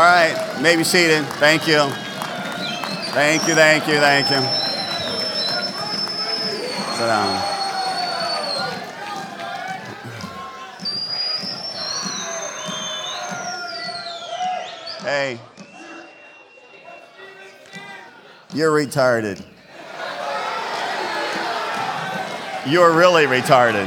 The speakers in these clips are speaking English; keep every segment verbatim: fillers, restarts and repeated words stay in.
right, may be seated. Thank you. Thank you, thank you, thank you. Sit down. Hey, you're retarded. You're really retarded.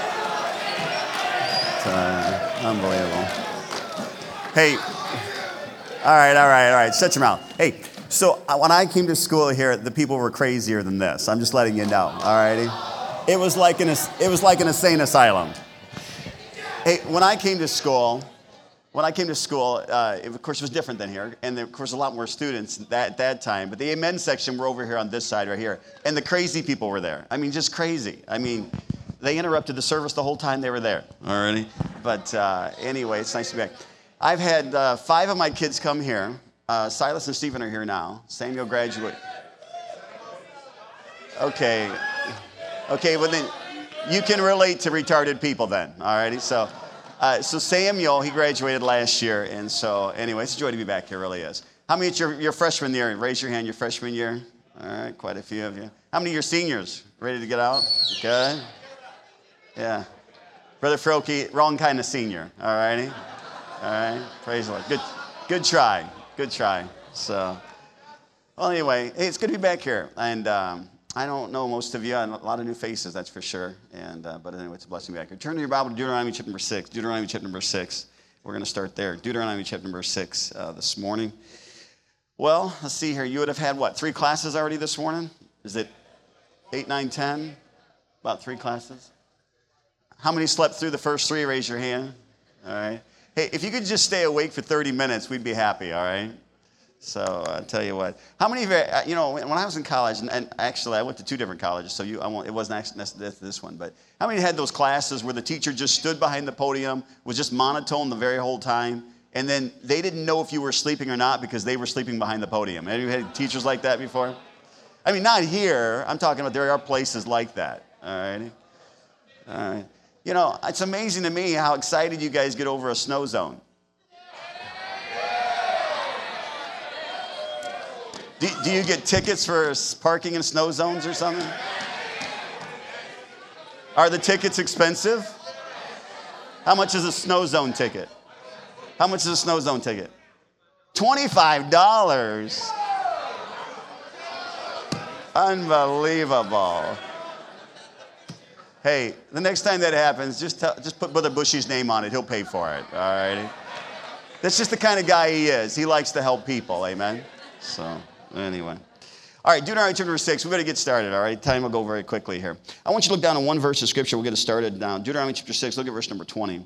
It's, uh, unbelievable. Hey, all right, all right, all right, shut your mouth. Hey, so uh, when I came to school here, the people were crazier than this. I'm just letting you know, all righty? It was like an, it was like an insane asylum. Hey, when I came to school, when I came to school, uh, it, of course, it was different than here, and there, of course, a lot more students that, at that time, but the amen section were over here on this side right here, and the crazy people were there. I mean, just crazy. I mean, they interrupted the service the whole time they were there, all righty? But uh, anyway, it's nice to be back. I've had uh, five of my kids come here. Uh, Silas and Stephen are here now. Samuel graduated. Okay. Okay, well then, you can relate to retarded people then, all righty? So, uh, so Samuel, he graduated last year, and so anyway, it's a joy to be back here, really is. How many of your, your freshman year? Raise your hand, your freshman year. All right, quite a few of you. How many of your seniors? Ready to get out? Okay. Yeah. Brother Froke, wrong kind of senior, all righty? All right, praise the Lord. Good, good try, good try. So, well, anyway, hey, it's good to be back here. And um, I don't know most of you, and a lot of new faces, that's for sure. And uh, but anyway, it's a blessing to be back here. Turn to your Bible to Deuteronomy chapter number six. Deuteronomy chapter number six. We're going to start there. Deuteronomy chapter number six uh, this morning. Well, let's see here. You would have had what? Three classes already this morning? Is it eight, nine, ten? About three classes. How many slept through the first three? Raise your hand. All right. Hey, if you could just stay awake for thirty minutes, we'd be happy, all right? So I'll tell you what. How many of you, you know, when I was in college, and, and actually I went to two different colleges, so you, I won't, it wasn't actually this one, but how many had those classes where the teacher just stood behind the podium, was just monotone the very whole time, and then they didn't know if you were sleeping or not because they were sleeping behind the podium? Have you had teachers like that before? I mean, not here. I'm talking about there are places like that, all right? All right. You know, it's amazing to me how excited you guys get over a snow zone. Do, do you get tickets for parking in snow zones or something? Are the tickets expensive? How much is a snow zone ticket? How much is a snow zone ticket? twenty-five dollars. Unbelievable. Hey, the next time that happens, just tell, just put Brother Bushy's name on it. He'll pay for it, all right? That's just the kind of guy he is. He likes to help people, amen? So, anyway. All right, Deuteronomy chapter six. We better get started, all right? Time will go very quickly here. I want you to look down at one verse of Scripture. We'll get it started now. Deuteronomy chapter six, look at verse number twenty.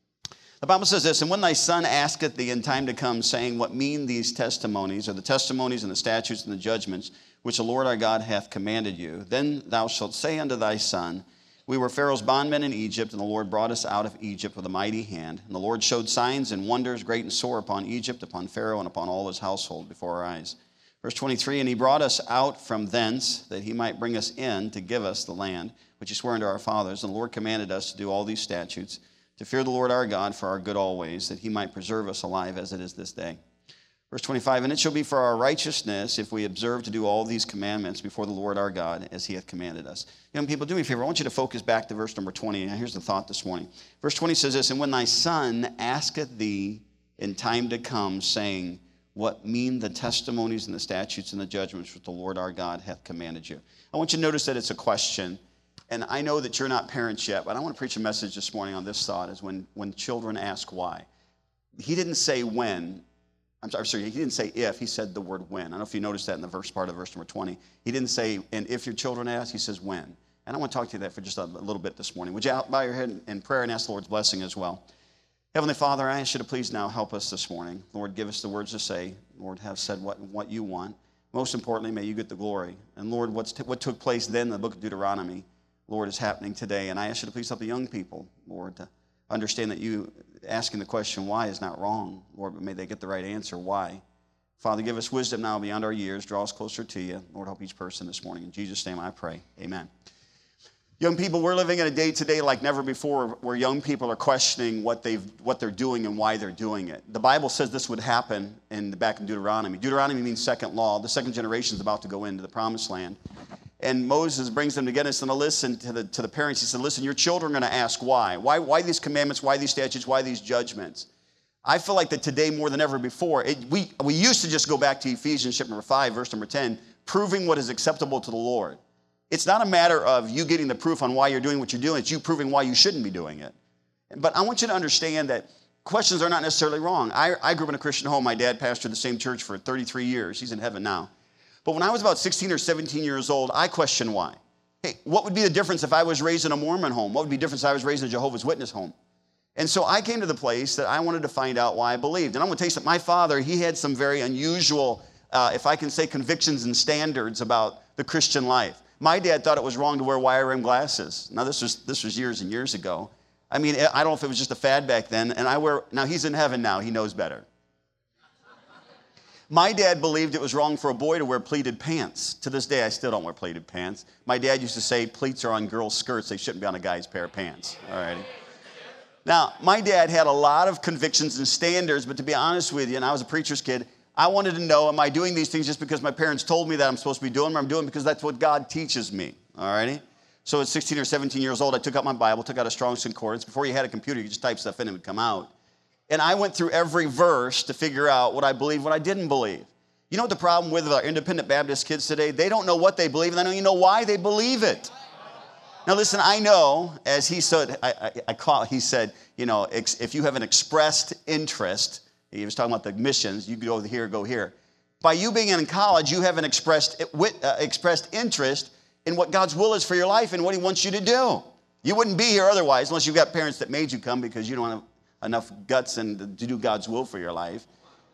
The Bible says this, "And when thy son asketh thee in time to come, saying, What mean these testimonies, or the testimonies and the statutes and the judgments, which the Lord our God hath commanded you, then thou shalt say unto thy son, We were Pharaoh's bondmen in Egypt, and the Lord brought us out of Egypt with a mighty hand. And the Lord showed signs and wonders great and sore upon Egypt, upon Pharaoh, and upon all his household before our eyes." Verse twenty-three, "And he brought us out from thence, that he might bring us in to give us the land, which he swore unto our fathers. And the Lord commanded us to do all these statutes, to fear the Lord our God for our good always, that he might preserve us alive as it is this day." Verse twenty-five, "And it shall be for our righteousness if we observe to do all these commandments before the Lord our God, as he hath commanded us." Young people, do me a favor. I want you to focus back to verse number twenty. Now, here's the thought this morning. Verse twenty says this, "And when thy son asketh thee in time to come, saying, What mean the testimonies and the statutes and the judgments which the Lord our God hath commanded you?" I want you to notice that it's a question. And I know that you're not parents yet, but I want to preach a message this morning on this thought, is when, when children ask why. He didn't say when. I'm sorry, he didn't say if, he said the word when. I don't know if you noticed that in the first part of verse number twenty. He didn't say, and if your children ask, he says when. And I want to talk to you that for just a little bit this morning. Would you bow your head in prayer and ask the Lord's blessing as well? Heavenly Father, I ask you to please now help us this morning. Lord, give us the words to say. Lord, have said what, what you want. Most importantly, may you get the glory. And Lord, what's t- what took place then in the book of Deuteronomy, Lord, is happening today. And I ask you to please help the young people, Lord, to understand that you asking the question why is not wrong, Lord, but may they get the right answer, why. Father, give us wisdom now beyond our years. Draw us closer to you. Lord, help each person this morning. In Jesus' name I pray. Amen. Young people, we're living in a day today like never before where young people are questioning what, they've, what they're doing and why they're doing it. The Bible says this would happen in the back in Deuteronomy. Deuteronomy means second law. The second generation is about to go into the promised land. And Moses brings them together and says, listen to the, to the parents. He said, listen, your children are going to ask why. why. Why these commandments? Why these statutes? Why these judgments? I feel like that today more than ever before, it, we, we used to just go back to Ephesians chapter number five, verse number ten, proving what is acceptable to the Lord. It's not a matter of you getting the proof on why you're doing what you're doing. It's you proving why you shouldn't be doing it. But I want you to understand that questions are not necessarily wrong. I, I grew up in a Christian home. My dad pastored the same church for thirty-three years. He's in heaven now. But when I was about sixteen or seventeen years old, I questioned why. Hey, what would be the difference if I was raised in a Mormon home? What would be the difference if I was raised in a Jehovah's Witness home? And so I came to the place that I wanted to find out why I believed. And I'm going to tell you something. My father, he had some very unusual, uh, if I can say, convictions and standards about the Christian life. My dad thought it was wrong to wear wire rim glasses. Now, this was this was years and years ago. I mean, I don't know if it was just a fad back then. And I wear, now he's in heaven now. He knows better. My dad believed it was wrong for a boy to wear pleated pants. To this day, I still don't wear pleated pants. My dad used to say pleats are on girls' skirts. They shouldn't be on a guy's pair of pants. All righty. Now, my dad had a lot of convictions and standards, but to be honest with you, and I was a preacher's kid, I wanted to know, am I doing these things just because my parents told me that I'm supposed to be doing them, or I'm doing because that's what God teaches me, all righty? So at sixteen or seventeen years old, I took out my Bible, took out a Strong's Concordance. Before you had a computer, you just type stuff in and it would come out. And I went through every verse to figure out what I believed, what I didn't believe. You know what the problem with our independent Baptist kids today? They don't know what they believe, and they don't even know why they believe it. Now listen, I know, as he said, I, I, I call, he said, you know, ex, if you have an expressed interest, he was talking about the missions, you go here, go here. By you being in college, you have an expressed, uh, expressed interest in what God's will is for your life and what he wants you to do. You wouldn't be here otherwise unless you've got parents that made you come because you don't have enough guts and to do God's will for your life.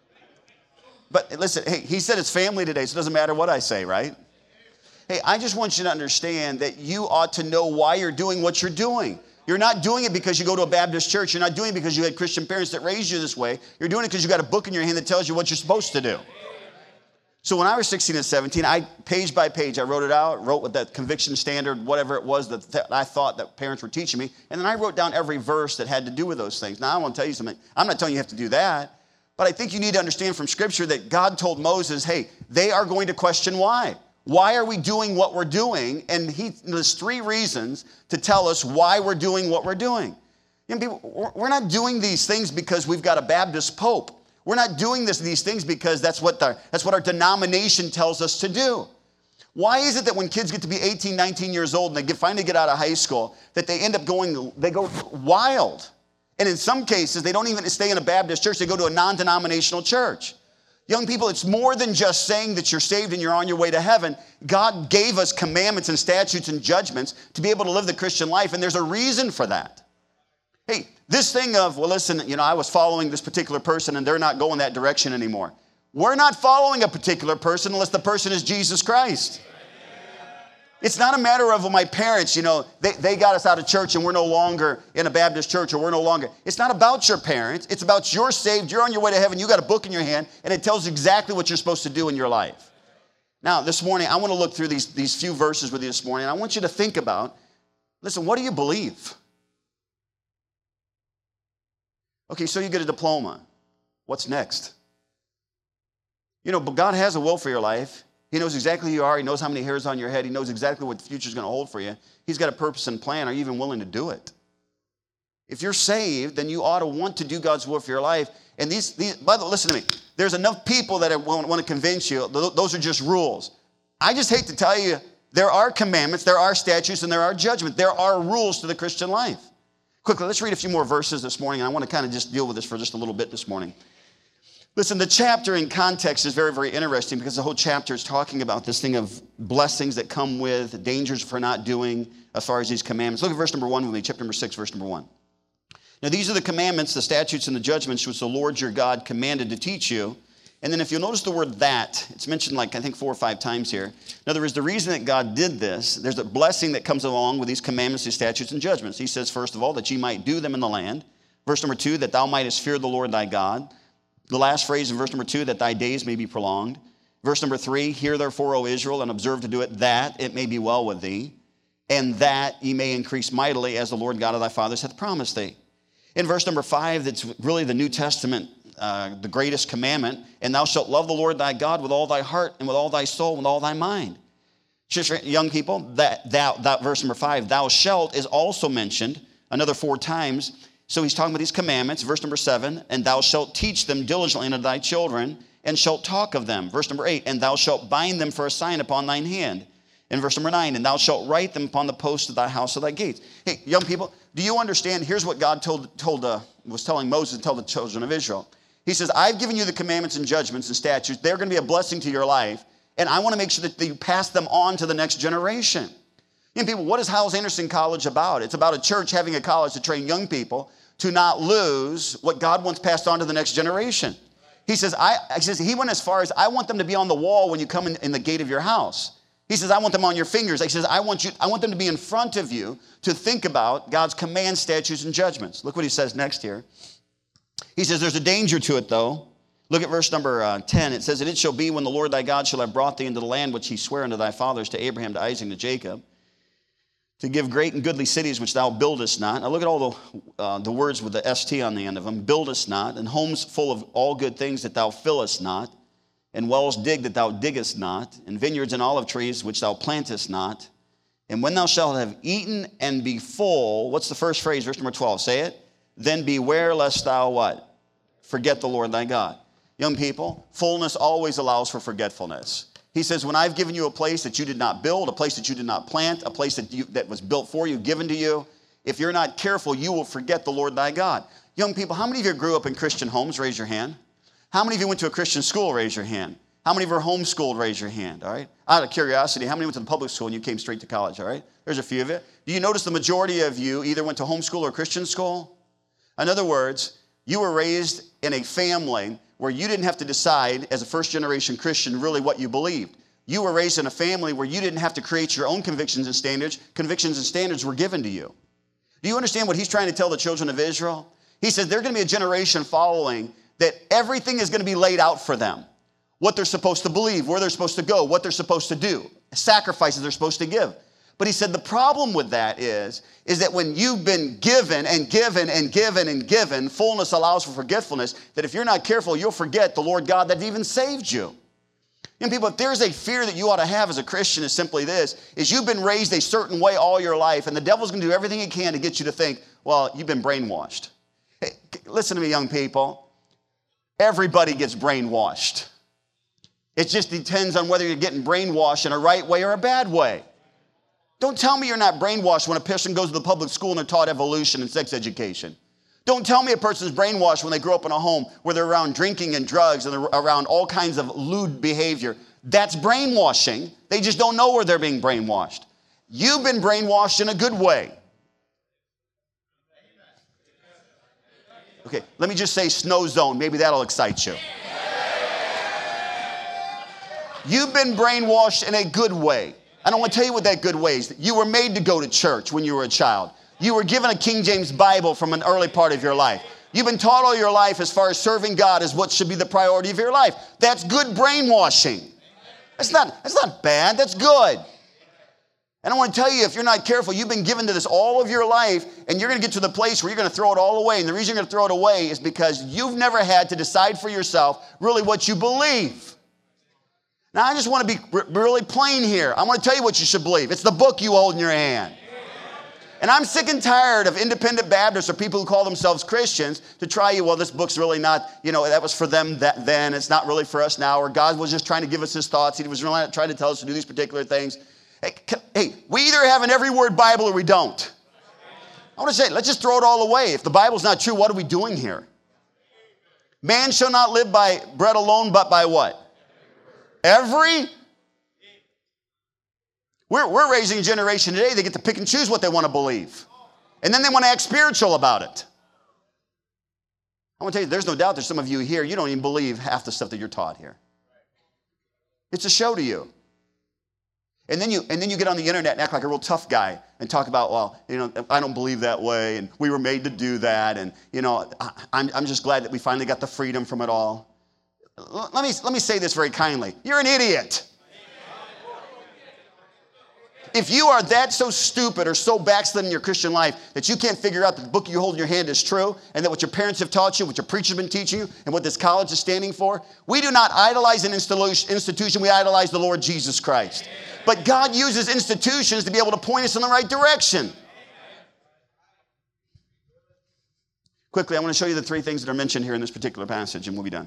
But listen, hey, he said it's family today, so it doesn't matter what I say, right? Hey, I just want you to understand that you ought to know why you're doing what you're doing. You're not doing it because you go to a Baptist church. You're not doing it because you had Christian parents that raised you this way. You're doing it because you got a book in your hand that tells you what you're supposed to do. So when I was sixteen and seventeen, I, page by page, I wrote it out, wrote what that conviction standard, whatever it was that, that I thought that parents were teaching me, and then I wrote down every verse that had to do with those things. Now, I want to tell you something. I'm not telling you you have to do that, but I think you need to understand from Scripture that God told Moses, hey, they are going to question why. Why are we doing what we're doing? And he there's three reasons to tell us why we're doing what we're doing. You know, people, we're not doing these things because we've got a Baptist pope. We're not doing this, these things because that's what, the, that's what our denomination tells us to do. Why is it that when kids get to be eighteen, nineteen years old and they get, finally get out of high school, that they end up going, they go wild? And in some cases, they don't even stay in a Baptist church. They go to a non-denominational church. Young people, it's more than just saying that you're saved and you're on your way to heaven. God gave us commandments and statutes and judgments to be able to live the Christian life, and there's a reason for that. Hey, this thing of, well, listen, you know, I was following this particular person and they're not going that direction anymore. We're not following a particular person unless the person is Jesus Christ. It's not a matter of, well, my parents, you know, they, they got us out of church and we're no longer in a Baptist church, or we're no longer. It's not about your parents. It's about you're saved, you're on your way to heaven, you got a book in your hand, and it tells you exactly what you're supposed to do in your life. Now, this morning, I want to look through these, these few verses with you this morning. I want you to think about, listen, what do you believe? Okay, so you get a diploma. What's next? You know, but God has a will for your life. He knows exactly who you are. He knows how many hairs on your head. He knows exactly what the future is going to hold for you. He's got a purpose and plan. Are you even willing to do it? If you're saved, then you ought to want to do God's will for your life. And these, these by the way, listen to me. There's enough people that want, want to convince you. Those are just rules. I just hate to tell you, there are commandments, there are statutes, and there are judgments. There are rules to the Christian life. Quickly, let's read a few more verses this morning. And I want to kind of just deal with this for just a little bit this morning. Listen, the chapter in context is very, very interesting because the whole chapter is talking about this thing of blessings that come with, dangers for not doing as far as these commandments. Look at verse number one with me, chapter number six, verse number one. Now, these are the commandments, the statutes, and the judgments which the Lord your God commanded to teach you. And then if you'll notice the word that, it's mentioned like I think four or five times here. In other words, the reason that God did this, there's a blessing that comes along with these commandments, these statutes, and judgments. He says, first of all, that ye might do them in the land. Verse number two, that thou mightest fear the Lord thy God. The last phrase in verse number two, that thy days may be prolonged. Verse number three, hear therefore, O Israel, and observe to do it, that it may be well with thee. and that ye may increase mightily, as the Lord God of thy fathers hath promised thee. In verse number five, that's really the New Testament, uh, the greatest commandment, and thou shalt love the Lord thy God with all thy heart and with all thy soul and with all thy mind. Just young people, that, that, that verse number five, thou shalt is also mentioned another four times. So he's talking about these commandments. Verse number seven, and thou shalt teach them diligently unto thy children, and shalt talk of them. Verse number eight, and thou shalt bind them for a sign upon thine hand. In verse number nine, and thou shalt write them upon the posts of thy house of thy gates. Hey, young people, do you understand? Here's what God told, told uh, was telling Moses to tell the children of Israel. He says, I've given you the commandments and judgments and statutes. They're going to be a blessing to your life. And I want to make sure that you pass them on to the next generation. Young people, what is Hyles-Anderson College about? It's about a church having a college to train young people to not lose what God wants passed on to the next generation. He says, I, he says, he went as far as, I want them to be on the wall when you come in, in the gate of your house. He says, I want them on your fingers. He says, I want you, I want them to be in front of you to think about God's commands, statutes, and judgments. Look what he says next here. He says, there's a danger to it, though. Look at verse number uh, ten. It says, and it shall be when the Lord thy God shall have brought thee into the land which he sware unto thy fathers, to Abraham, to Isaac, and to Jacob, to give great and goodly cities which thou buildest not. Now look at all the, uh, the words with the S T on the end of them. Buildest not, and homes full of all good things that thou fillest not, and wells digged that thou diggest not, and vineyards and olive trees which thou plantest not. And when thou shalt have eaten and be full, what's the first phrase, verse number twelve? Say it. Then beware lest thou what? Forget the Lord thy God. Young people, fullness always allows for forgetfulness. He says, when I've given you a place that you did not build, a place that you did not plant, a place that, you, that was built for you, given to you, if you're not careful, you will forget the Lord thy God. Young people, how many of you grew up in Christian homes? Raise your hand. How many of you went to a Christian school? Raise your hand. How many of you are homeschooled? Raise your hand, all right? Out of curiosity, how many went to the public school and you came straight to college, all right? There's a few of you. Do you notice the majority of you either went to homeschool or Christian school? In other words, you were raised in a family where you didn't have to decide as a first-generation Christian really what you believed. You were raised in a family where you didn't have to create your own convictions and standards. Convictions and standards were given to you. Do you understand what he's trying to tell the children of Israel? He says there's going to be a generation following that everything is going to be laid out for them. What they're supposed to believe, where they're supposed to go, what they're supposed to do, sacrifices they're supposed to give. But he said the problem with that is, is that when you've been given and given and given and given, fullness allows for forgetfulness, that if you're not careful, you'll forget the Lord God that even saved you. And people, if there's a fear that you ought to have as a Christian is simply this, is you've been raised a certain way all your life, and the devil's going to do everything he can to get you to think, well, you've been brainwashed. Hey, listen to me, young people. Everybody gets brainwashed. It just depends on whether you're getting brainwashed in a right way or a bad way. Don't tell me you're not brainwashed when a person goes to the public school and they're taught evolution and sex education. Don't tell me a person's brainwashed when they grow up in a home where they're around drinking and drugs and they're around all kinds of lewd behavior. That's brainwashing. They just don't know where they're being brainwashed. You've been brainwashed in a good way. Okay, let me just say snow zone. Maybe that'll excite you. You've been brainwashed in a good way. And I want to tell you what that good way is. You were made to go to church when you were a child. You were given a King James Bible from an early part of your life. You've been taught all your life as far as serving God is what should be the priority of your life. That's good brainwashing. That's not, that's not bad. That's good. And I want to tell you, if you're not careful, you've been given to this all of your life, and you're going to get to the place where you're going to throw it all away. And the reason you're going to throw it away is because you've never had to decide for yourself really what you believe. Now, I just want to be r- really plain here. I want to tell you what you should believe. It's the book you hold in your hand. And I'm sick and tired of independent Baptists or people who call themselves Christians to try you, well, this book's really not, you know, that was for them that then. It's not really for us now. Or God was just trying to give us his thoughts. He was really not trying to tell us to do these particular things. Hey, hey, we either have an every word Bible or we don't. I want to say, let's just throw it all away. If the Bible's not true, what are we doing here? Man shall not live by bread alone, but by what? Every? We're, we're raising a generation today, they get to pick and choose what they want to believe. And then they want to act spiritual about it. I want to tell you, there's no doubt there's some of you here, you don't even believe half the stuff that you're taught here. It's a show to you. And then you and then you get on the internet and act like a real tough guy and talk about, well, you know, I don't believe that way, and we were made to do that, and, you know, I, I'm, I'm just glad that we finally got the freedom from it all. Let me, let me say this very kindly. You're an idiot. if you are that so stupid or so backslidden in your Christian life that you can't figure out that the book you hold in your hand is true and that what your parents have taught you, what your preacher's been teaching you, and what this college is standing for, we do not idolize an institution, we idolize the Lord Jesus Christ. But God uses institutions to be able to point us in the right direction. Quickly, I want to show you the three things that are mentioned here in this particular passage, and we'll be done.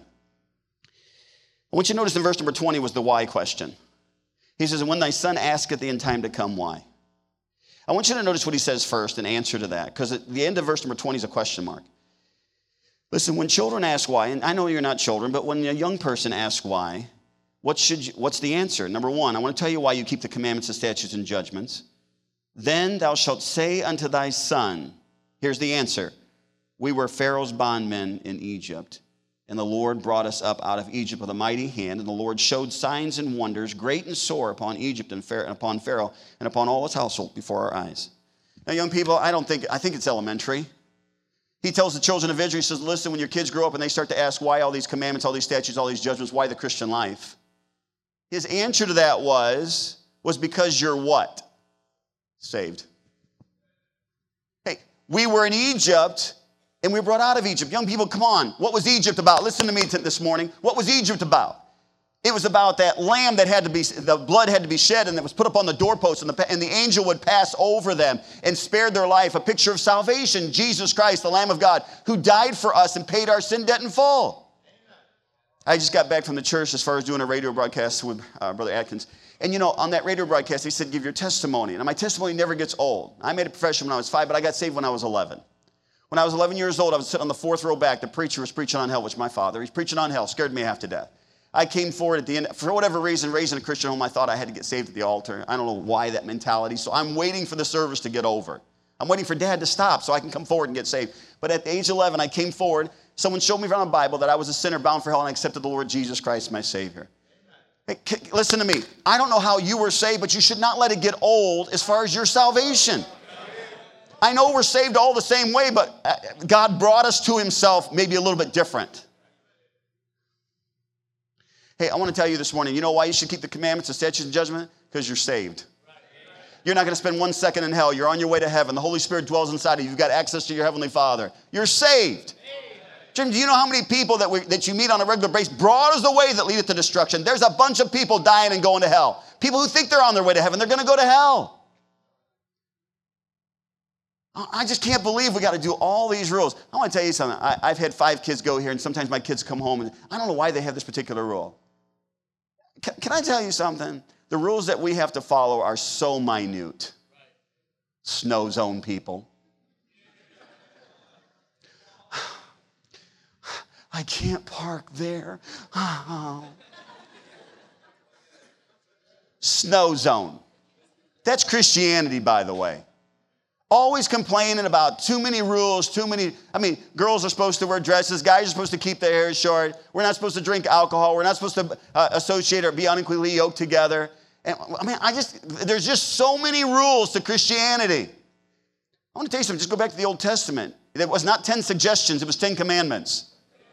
I want you to notice in verse number twenty was the why question. He says, and when thy son asketh thee in time to come, why? I want you to notice what he says first in answer to that, because at the end of verse number twenty is a question mark. Listen, when children ask why, and I know you're not children, but when a young person asks why, what should you, what's the answer? Number one, I want to tell you why you keep the commandments, the statutes, and judgments. Then thou shalt say unto thy son, here's the answer. We were Pharaoh's bondmen in Egypt, and the Lord brought us up out of Egypt with a mighty hand, and the Lord showed signs and wonders, great and sore, upon Egypt and upon Pharaoh and upon all his household before our eyes. Now, young people, I don't think, I think it's elementary. He tells the children of Israel, he says, listen, when your kids grow up and they start to ask why all these commandments, all these statutes, all these judgments, why the Christian life? His answer to that was, was because you're what? Saved. Hey, we were in Egypt, and we were brought out of Egypt. Young people, come on. What was Egypt about? Listen to me this morning. What was Egypt about? It was about that lamb that had to be, the blood had to be shed and that was put up on the doorpost, and the, and the angel would pass over them and spared their life. A picture of salvation, Jesus Christ, the Lamb of God, who died for us and paid our sin debt in full. I just got back from the church as far as doing a radio broadcast with uh, Brother Atkins. And you know, on that radio broadcast, he said, give your testimony. And my testimony never gets old. I made a profession when I was five, but I got saved when I was eleven. When I was eleven years old, I was sitting on the fourth row back. The preacher was preaching on hell, which my father. He's preaching on hell, scared me half to death. I came forward at the end. For whatever reason, raised in a Christian home, I thought I had to get saved at the altar. I don't know why that mentality. So I'm waiting for the service to get over. I'm waiting for Dad to stop so I can come forward and get saved. But at age eleven, I came forward. Someone showed me from the Bible that I was a sinner bound for hell, and I accepted the Lord Jesus Christ, my Savior. Hey, listen to me. I don't know how you were saved, but you should not let it get old as far as your salvation. I know we're saved all the same way, but God brought us to himself maybe a little bit different. Hey, I want to tell you this morning, you know why you should keep the commandments, the statutes, and judgment? Because you're saved. You're not going to spend one second in hell. You're on your way to heaven. The Holy Spirit dwells inside of you. You've got access to your Heavenly Father. You're saved. Jim, do you know how many people that, we, that you meet on a regular basis? Broad is the way that leadeth to destruction. There's a bunch of people dying and going to hell. People who think they're on their way to heaven, they're going to go to hell. I just can't believe we got to do all these rules. I want to tell you something. I, I've had five kids go here, and sometimes my kids come home, and I don't know why they have this particular rule. Can, can I tell you something? The rules that we have to follow are so minute. Snow zone people. I can't park there. Oh. Snow zone. That's Christianity, by the way. Always complaining about too many rules, too many, I mean, girls are supposed to wear dresses, guys are supposed to keep their hair short, we're not supposed to drink alcohol, we're not supposed to uh, associate or be unequally yoked together. And I mean, I just, there's just so many rules to Christianity. I want to tell you something, just go back to the Old Testament. It was not ten suggestions, it was ten commandments.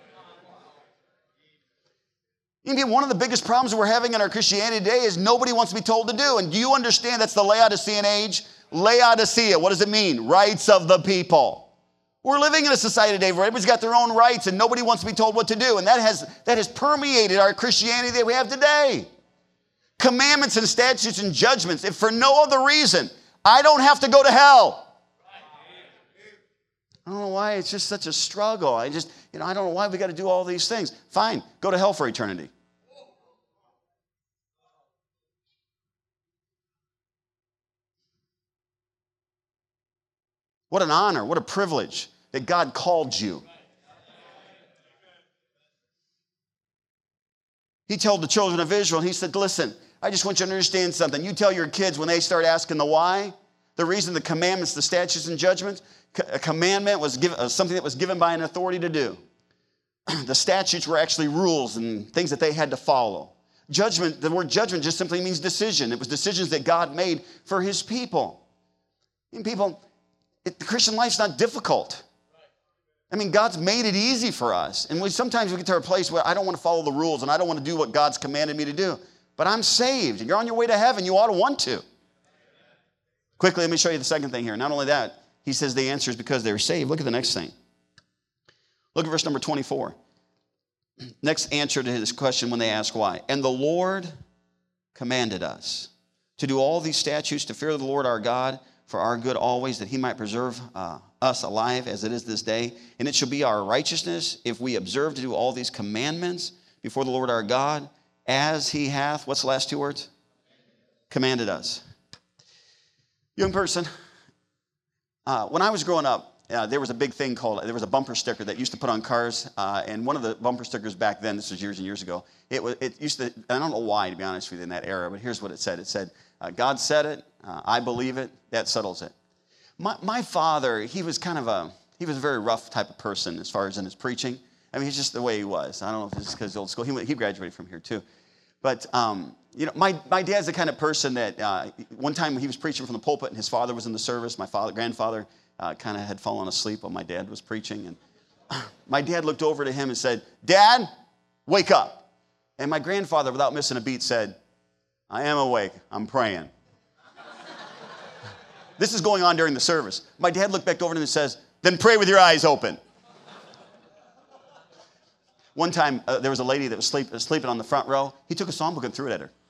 You know, one of the biggest problems we're having in our Christianity today is nobody wants to be told to do. And do you understand that's the Laodicean age? Laodicea, what does it mean? Rights of the people. We're living in a society today where everybody's got their own rights and nobody wants to be told what to do. And that has, that has permeated our Christianity that we have today. Commandments and statutes and judgments, if for no other reason, I don't have to go to hell. I don't know why it's just such a struggle. I just, you know, I don't know why we got to do all these things. Fine, go to hell for eternity. What an honor, what a privilege that God called you. He told the children of Israel, he said, listen, I just want you to understand something. You tell your kids when they start asking the why, the reason the commandments, the statutes and judgments, a commandment was given, uh, something that was given by an authority to do. The statutes were actually rules and things that they had to follow. Judgment, the word judgment just simply means decision. It was decisions that God made for his people. And people, it, the Christian life's not difficult. I mean, God's made it easy for us. And we sometimes we get to a place where I don't want to follow the rules and I don't want to do what God's commanded me to do. But I'm saved. And you're on your way to heaven. You ought to want to. Quickly, let me show you the second thing here. Not only that, he says the answer is because they were saved. Look at the next thing. Look at verse number twenty-four. Next answer to his question when they ask why. And the Lord commanded us to do all these statutes, to fear the Lord our God for our good always, that he might preserve uh, us alive as it is this day. And it shall be our righteousness if we observe to do all these commandments before the Lord our God, as he hath, what's the last two words? Commanded us. Young person, uh, when I was growing up, uh, there was a big thing called, there was a bumper sticker that used to put on cars, uh, and one of the bumper stickers back then, this was years and years ago, it, was, it used to, I don't know why, to be honest with you, in that era, but here's what it said. It said, uh, God said it, uh, I believe it, that settles it. My, my father, he was kind of a, he was a very rough type of person as far as in his preaching. I mean, he's just the way he was. I don't know if it's because old school. He, went, he graduated from here too. But, um, you know, my, my dad's the kind of person that uh, one time he was preaching from the pulpit and his father was in the service. My father, grandfather uh, kind of had fallen asleep while my dad was preaching. And my dad looked over to him and said, Dad, wake up. And my grandfather, without missing a beat, said, I am awake. I'm praying. This is going on during the service. My dad looked back over to him and says, then pray with your eyes open. One time, uh, there was a lady that was sleep, uh, sleeping on the front row. He took a songbook and threw it at her.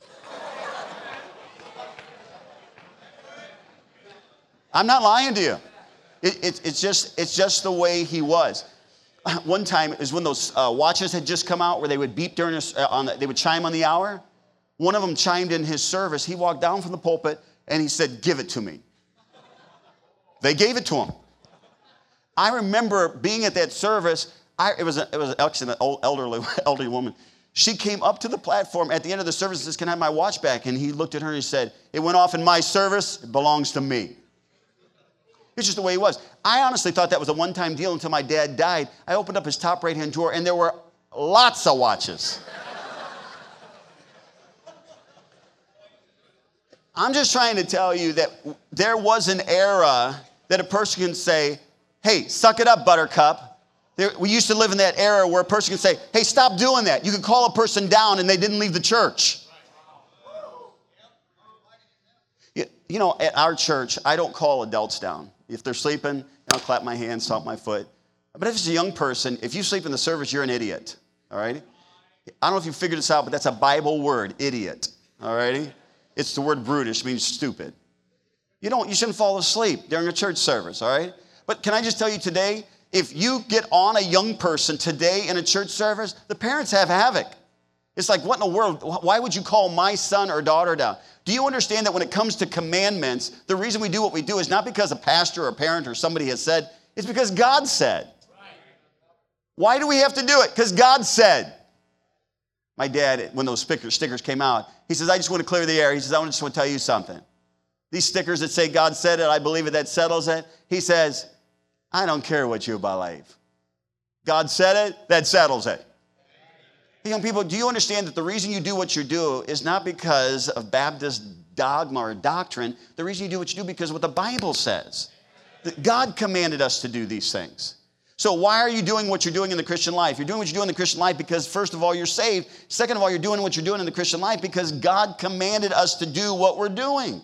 I'm not lying to you. It, it, it's, just, it's just the way he was. One time is when those uh, watches had just come out where they would beep during, a, uh, on the, they would chime on the hour. One of them chimed in his service. He walked down from the pulpit and he said, give it to me. They gave it to him. I remember being at that service. I, it was a, it was actually an old elderly elderly woman. She came up to the platform at the end of the service and says, can I have my watch back? And he looked at her and he said, it went off in my service. It belongs to me. It's just the way he was. I honestly thought that was a one-time deal until my dad died. I opened up his top right-hand drawer and there were lots of watches. I'm just trying to tell you that there was an era that a person can say, hey, suck it up, buttercup. There, we used to live in that era where a person could say, hey, stop doing that. You could call a person down and they didn't leave the church. You, you know, at our church, I don't call adults down. If they're sleeping, I'll clap my hands, stomp my foot. But if it's a young person, if you sleep in the service, you're an idiot. All right? I don't know if you figured this out, but that's a Bible word, idiot. All righty? It's the word brutish, means stupid. You don't, you shouldn't fall asleep during a church service, all right? But can I just tell you today, if you get on a young person today in a church service, the parents have havoc. It's like, what in the world? Why would you call my son or daughter down? Do you understand that when it comes to commandments, the reason we do what we do is not because a pastor or a parent or somebody has said, it's because God said. Why do we have to do it? Because God said. My dad, when those stickers came out, he says, I just want to clear the air. He says, I just want to tell you something. These stickers that say God said it, I believe it, that settles it. He says, I don't care what you believe. God said it, that settles it. Hey, young people, do you understand that the reason you do what you do is not because of Baptist dogma or doctrine? The reason you do what you do because of what the Bible says. That God commanded us to do these things. So why are you doing what you're doing in the Christian life? You're doing what you're doing in the Christian life because, first of all, you're saved. Second of all, you're doing what you're doing in the Christian life because God commanded us to do what we're doing.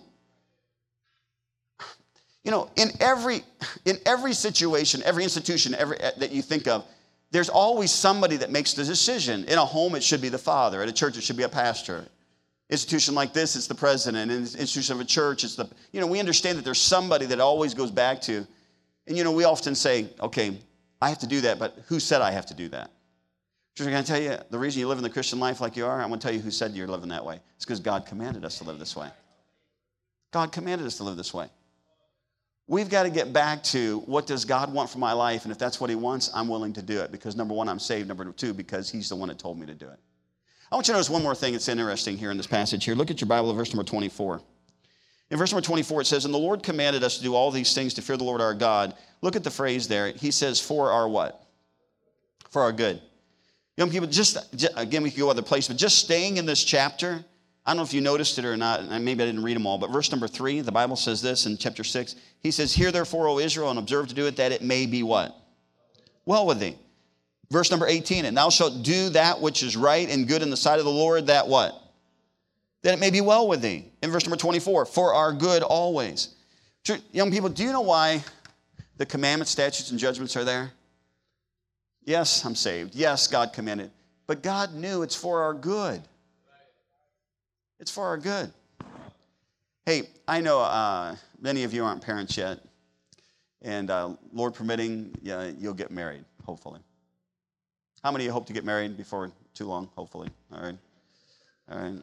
You know, in every, in every situation, every institution every, that you think of, there's always somebody that makes the decision. In a home, it should be the father. At a church, it should be a pastor. Institution like this, it's the president. In an institution of a church, it's the, you know, we understand that there's somebody that always goes back to. And, you know, we often say, okay, I have to do that, but who said I have to do that? I'm going to tell you, the reason you live in the Christian life like you are, I'm going to tell you who said you're living that way. It's because God commanded us to live this way. God commanded us to live this way. We've got to get back to what does God want for my life, and if that's what he wants, I'm willing to do it because, number one, I'm saved. Number two, because he's the one that told me to do it. I want you to notice one more thing that's interesting here in this passage here. Look at your Bible, verse number twenty-four. In verse number twenty-four, it says, and the Lord commanded us to do all these things to fear the Lord our God. Look at the phrase there. He says, for our what? For our good. Young people, just, again, we could go other places, but just staying in this chapter, I don't know if you noticed it or not, and maybe I didn't read them all, but verse number three, the Bible says this in chapter six. He says, hear therefore, O Israel, and observe to do it, that it may be what? Well with thee. Verse number eighteen, and thou shalt do that which is right and good in the sight of the Lord, that what? That it may be well with thee. In verse number twenty-four, for our good always. Young people, do you know why the commandments, statutes, and judgments are there? Yes, I'm saved. Yes, God commanded. But God knew it's for our good. It's for our good. Hey, I know uh, many of you aren't parents yet. And uh, Lord permitting, yeah, you'll get married, hopefully. How many of you hope to get married before too long? Hopefully. All right. All right.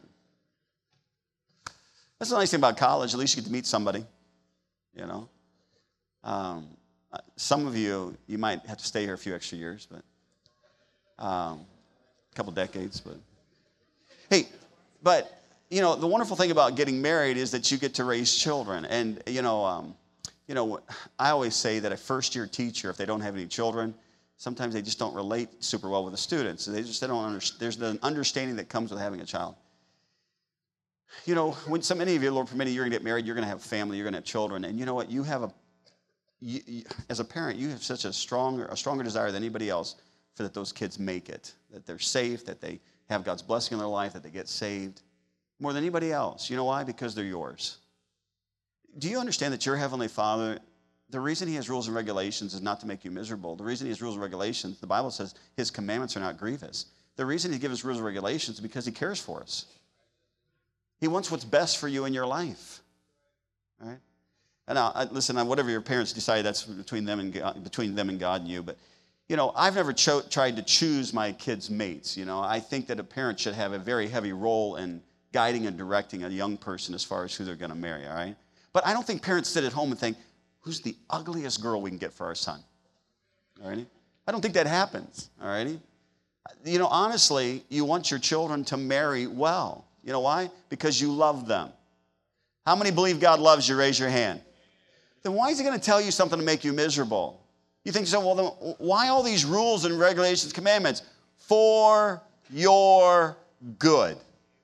That's the nice thing about college. At least you get to meet somebody, you know. Um, some of you, you might have to stay here a few extra years, but um, a couple decades. But hey, but, you know, the wonderful thing about getting married is that you get to raise children. And, you know, um, you know, I always say that a first-year teacher, if they don't have any children, sometimes they just don't relate super well with the students. They just they don't understand. There's an understanding that comes with having a child. You know, when so many of you, Lord permitting, you're going to get married, you're going to have a family, you're going to have children, and you know what? You have a, you, you, as a parent, you have such a stronger, a stronger desire than anybody else for that those kids make it, that they're safe, that they have God's blessing in their life, that they get saved, more than anybody else. You know why? Because they're yours. Do you understand that your Heavenly Father, the reason He has rules and regulations is not to make you miserable. The reason He has rules and regulations, the Bible says His commandments are not grievous. The reason He gives us rules and regulations is because He cares for us. He wants what's best for you in your life. All right? And now, listen, whatever your parents decide, that's between them and God, between them and God and you. But, you know, I've never cho- tried to choose my kids' mates. You know, I think that a parent should have a very heavy role in guiding and directing a young person as far as who they're going to marry, all right? But I don't think parents sit at home and think, who's the ugliest girl we can get for our son? All righty? I don't think that happens, all righty? You know, honestly, you want your children to marry well. You know why? Because you love them. How many believe God loves you? Raise your hand. Then why is He going to tell you something to make you miserable? You think so, well, then why all these rules and regulations, commandments? For your good.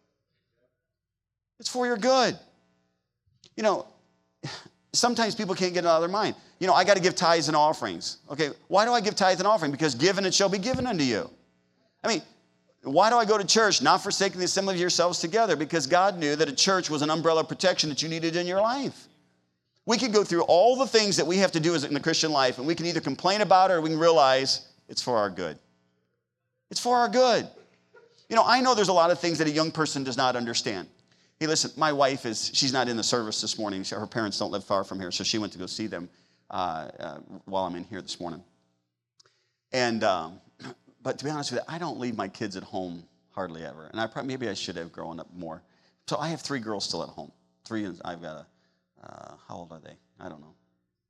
It's for your good. You know, sometimes people can't get it out of their mind. You know, I got to give tithes and offerings. Okay, why do I give tithes and offering? Because given it shall be given unto you. I mean, why do I go to church? Not forsaking the assembly of yourselves together, because God knew that a church was an umbrella of protection that you needed in your life. We could go through all the things that we have to do in the Christian life, and we can either complain about it or we can realize it's for our good. It's for our good. You know, I know there's a lot of things that a young person does not understand. Hey, listen, my wife is, she's not in the service this morning. Her parents don't live far from here, so she went to go see them uh, uh, while I'm in here this morning. And, um, but to be honest with you, I don't leave my kids at home hardly ever. And I probably, maybe I should have grown up more. So I have three girls still at home. Three, and I've got a, uh, how old are they? I don't know.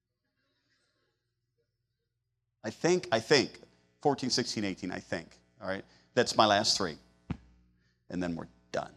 I think, I think, fourteen, sixteen, eighteen, I think, all right? That's my last three. And then we're done.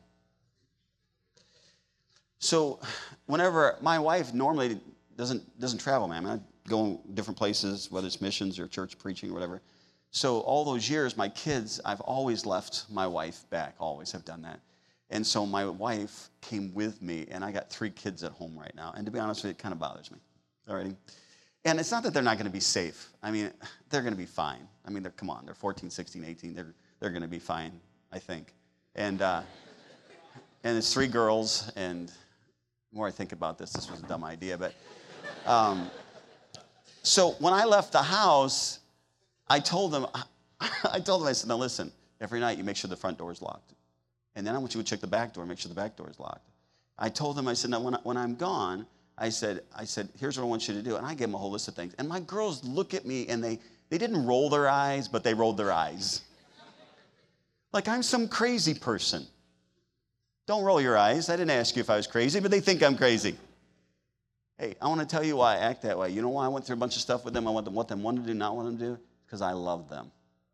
So whenever, my wife normally doesn't doesn't travel, man. I go different places, whether it's missions or church preaching or whatever. So all those years, my kids, I've always left my wife back, always have done that. And so my wife came with me, and I got three kids at home right now. And to be honest with you, it kind of bothers me, all righty? And it's not that they're not going to be safe. I mean, they're going to be fine. I mean, they're come on, they're fourteen, sixteen, eighteen. They're, they're going to be fine, I think. And, uh, and it's three girls, and the more I think about this, this was a dumb idea. But um, so when I left the house, I told them, I told them, I said, now listen, every night you make sure the front door is locked. And then I want you to check the back door, make sure the back door is locked. I told them, I said, now when, I, when I'm gone, I said, I said, here's what I want you to do. And I gave them a whole list of things. And my girls look at me, and they, they didn't roll their eyes, but they rolled their eyes. Like I'm some crazy person. Don't roll your eyes. I didn't ask you if I was crazy, but they think I'm crazy. Hey, I want to tell you why I act that way. You know why I went through a bunch of stuff with them? I want them, what them want to do, not want them to do? Because I love them.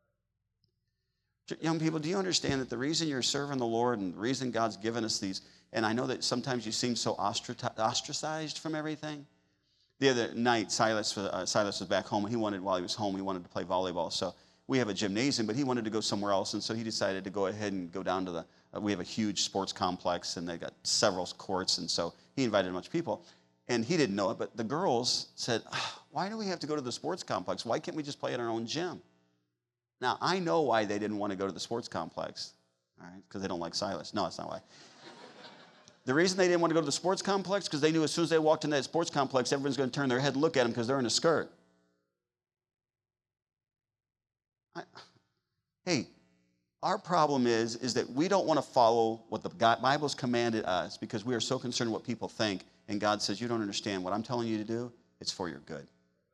Young people, do you understand that the reason you're serving the Lord and the reason God's given us these, and I know that sometimes you seem so ostracized from everything. The other night, Silas, uh, Silas was back home, and he wanted, while he was home, he wanted to play volleyball. So we have a gymnasium, but he wanted to go somewhere else, and so he decided to go ahead and go down to the, uh, we have a huge sports complex, and they've got several courts, and so he invited a bunch of people. And he didn't know it, but the girls said, oh, why do we have to go to the sports complex? Why can't we just play at our own gym? Now, I know why they didn't want to go to the sports complex, all right, because they don't like Silas. No, that's not why. The reason they didn't want to go to the sports complex, because they knew as soon as they walked in that sports complex, everyone's going to turn their head and look at them because they're in a skirt. I, hey, our problem is, is that we don't want to follow what the Bible's commanded us because we are so concerned what people think. And God says, you don't understand. What I'm telling you to do, it's for your good.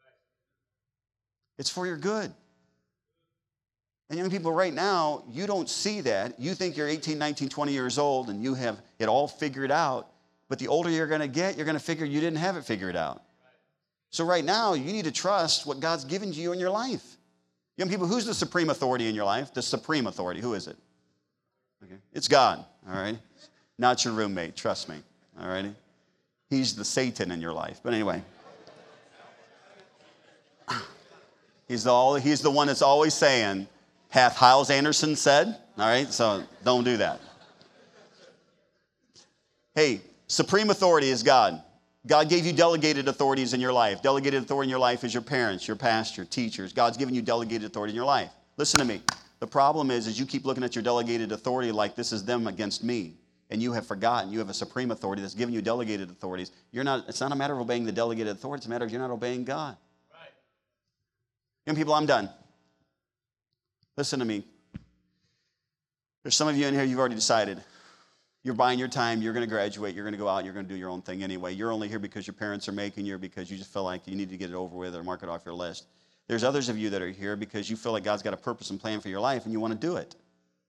It's for your good. And young people, right now, you don't see that. You think you're eighteen, nineteen, twenty years old and you have it all figured out. But the older you're going to get, you're going to figure you didn't have it figured out. So right now, you need to trust what God's given to you in your life. Young people, who's the supreme authority in your life? The supreme authority. Who is it? Okay. It's God, all right? Not your roommate, trust me, all righty? He's the Satan in your life. But anyway. He's the, he's the one that's always saying, hath Hyles Anderson said? All right, so don't do that. Hey, supreme authority is God. God gave you delegated authorities in your life. Delegated authority in your life is your parents, your pastor, teachers. God's given you delegated authority in your life. Listen to me. The problem is, is you keep looking at your delegated authority like this is them against me. And you have forgotten you have a supreme authority that's given you delegated authorities. You're not, it's not a matter of obeying the delegated authority. It's a matter of you're not obeying God. Right. Young people, I'm done. Listen to me. There's some of you in here, you've already decided. You're buying your time. You're going to graduate. You're going to go out. You're going to do your own thing anyway. You're only here because your parents are making you or because you just feel like you need to get it over with or mark it off your list. There's others of you that are here because you feel like God's got a purpose and plan for your life and you want to do it.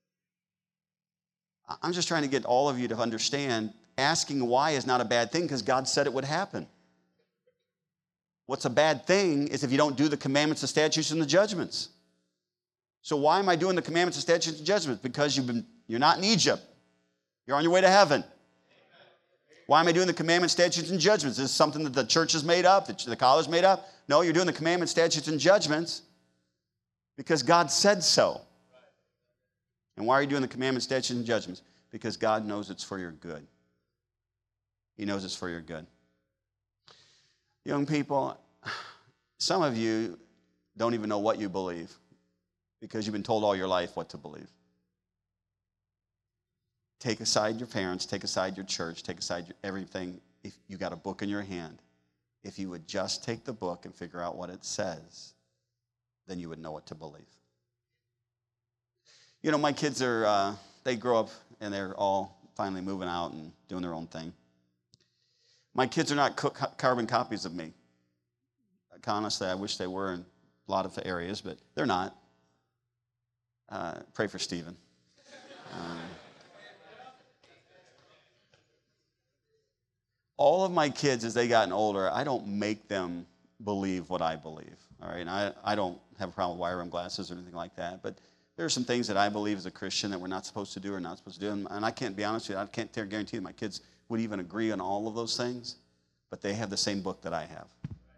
I'm just trying to get all of you to understand asking why is not a bad thing because God said it would happen. What's a bad thing is if you don't do the commandments, the statutes, and the judgments. So why am I doing the commandments, the statutes, and judgments? Because you've been, you're not in Egypt. You're on your way to heaven. Why am I doing the commandments, statutes, and judgments? Is this something that the church has made up, that the college made up? No, you're doing the commandments, statutes, and judgments because God said so. And why are you doing the commandments, statutes, and judgments? Because God knows it's for your good. He knows it's for your good. Young people, some of you don't even know what you believe because you've been told all your life what to believe. Take aside your parents, take aside your church, take aside your everything. If you got a book in your hand, if you would just take the book and figure out what it says, then you would know what to believe. You know, my kids are, uh, they grow up and they're all finally moving out and doing their own thing. My kids are not co- carbon copies of me. Honestly, I wish they were in a lot of areas, but they're not. Uh, pray for Stephen. Um, all of my kids, as they gotten older, I don't make them believe what I believe. All right, and I, I don't have a problem with wire rim glasses or anything like that, but there are some things that I believe as a Christian that we're not supposed to do or not supposed to do, and I can't be honest with you, I can't guarantee that my kids would even agree on all of those things, but they have the same book that I have.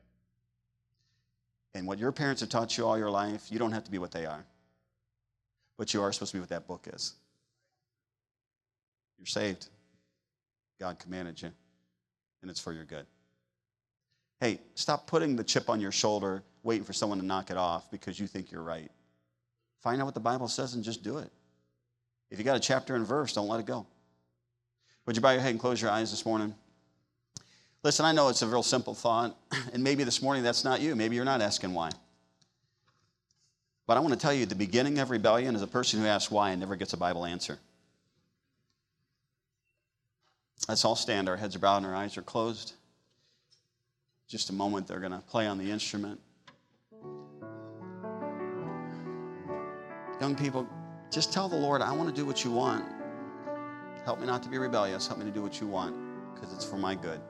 And what your parents have taught you all your life, you don't have to be what they are, but you are supposed to be what that book is. You're saved. God commanded you, and it's for your good. Hey, stop putting the chip on your shoulder, waiting for someone to knock it off because you think you're right. Find out what the Bible says and just do it. If you got a chapter and verse, don't let it go. Would you bow your head and close your eyes this morning? Listen, I know it's a real simple thought, and maybe this morning that's not you. Maybe you're not asking why. But I want to tell you, the beginning of rebellion is a person who asks why and never gets a Bible answer. Let's all stand. Our heads are bowed and our eyes are closed. Just a moment, they're going to play on the instrument. Young people, just tell the Lord, I want to do what you want. Help me not to be rebellious. Help me to do what you want, because it's for my good.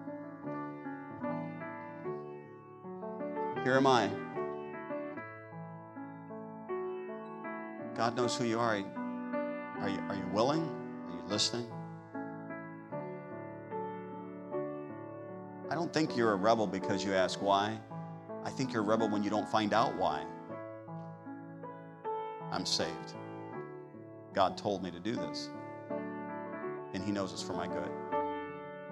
Here am I. God knows who you are. Are you, are you willing? Are you listening? I don't think you're a rebel because you ask why. I think you're a rebel when you don't find out why. I'm saved. God told me to do this, and he knows it's for my good.